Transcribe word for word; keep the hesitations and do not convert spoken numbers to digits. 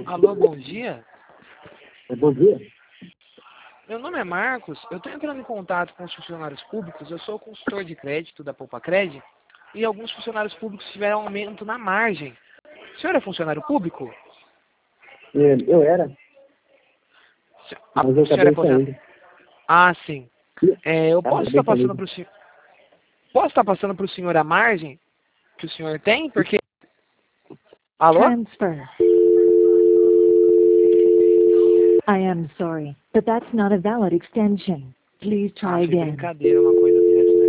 Alô, bom dia. É, bom dia. Meu nome é Marcos. Eu estou entrando em contato com os funcionários públicos. Eu sou consultor de crédito da Poupacred e alguns funcionários públicos tiveram aumento na margem. O senhor é funcionário público? É, Eu era, Ah, mas eu o senhor é acabei aposentado? saindo. Ah, sim. É, eu Ah, posso acabei estar passando saindo. para o senhor. Posso estar passando para o senhor a margem que o senhor tem? Porque. Alô? Transfer. I am sorry, but that's not a valid extension. Please Ah, try foi again. brincadeira, uma